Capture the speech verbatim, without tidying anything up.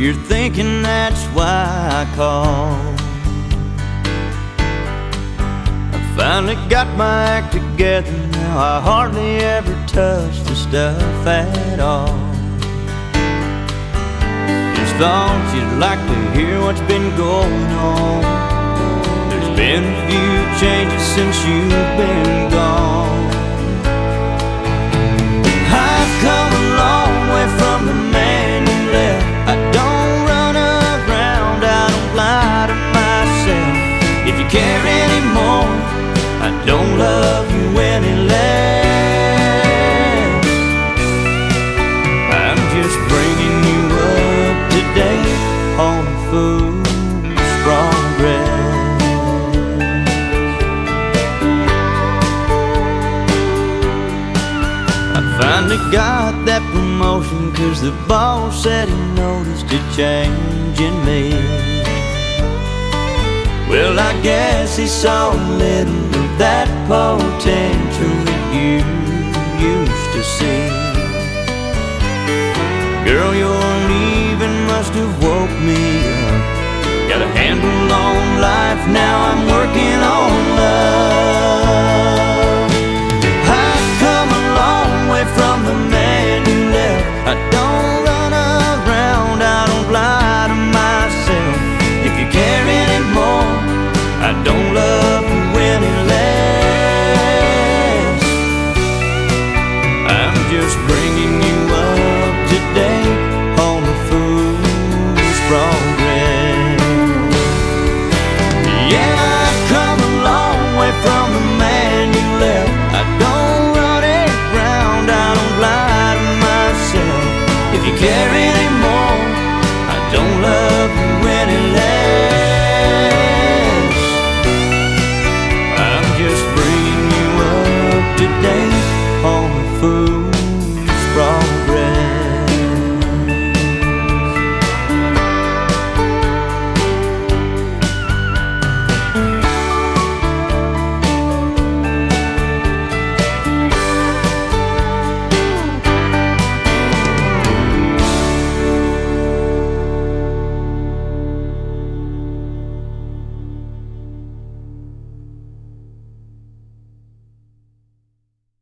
you're thinking that's why I called, I finally got my act together now. I hardly ever touch the stuff at all. Just thought you'd like to hear what's been going on. There's been a few changes since you've been gone. I've come a long way from the man you left. I don't run around, I don't lie to myself. If you care anymore, I don't love you any less. I'm just bringing you up to date on a fool's progress. I finally got that promotion 'cause the boss said he noticed a change in me. Well, I guess he saw a little of that potential that you used to see. Girl, your leaving must have woke me up. Got a handle on life, now I'm working on love. I've come a long way from the man you left. I don't run around, I don't lie to myself. If you care anymore, I don't love you any less. I'm just bringing you up to date on the fool's progress. Yeah, I've come a long way from the man you left. I don't run it round, I don't lie to myself. If you care